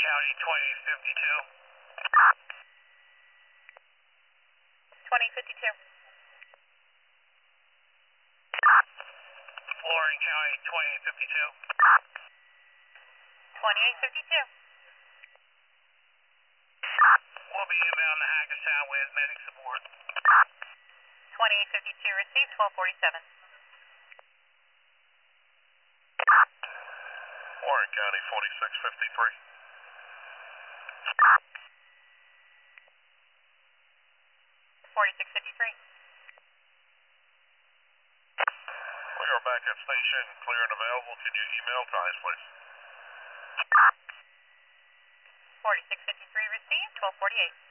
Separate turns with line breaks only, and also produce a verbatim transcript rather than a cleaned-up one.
County twenty fifty-two.
twenty fifty-two.
Loring County twenty fifty-two.
twenty-eight fifty-two.
We'll be inbound to Hagerstown with medic support.
twenty-eight fifty-two received, twelve forty-seven.
Warren County forty-six fifty-three.
forty-six fifty-three.
We are back at station, clear and available. Can you email ties, please?
forty-six fifty-three received, twelve forty-eight.